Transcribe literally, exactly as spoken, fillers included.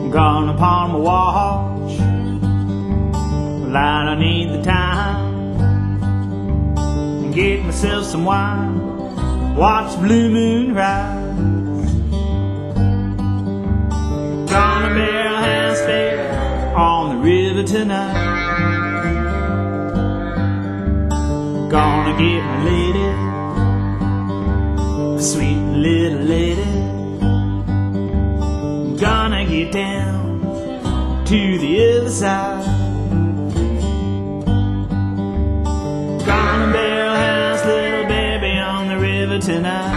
Gonna pawn my watch, well, I don't need the time. Get myself some wine, watch the blue moon rise. Gonna barrel hand spade on the river tonight. Gonna get my lady, a sweet little lady. Gonna get down to the other side. Gonna barrel house little baby on the river tonight.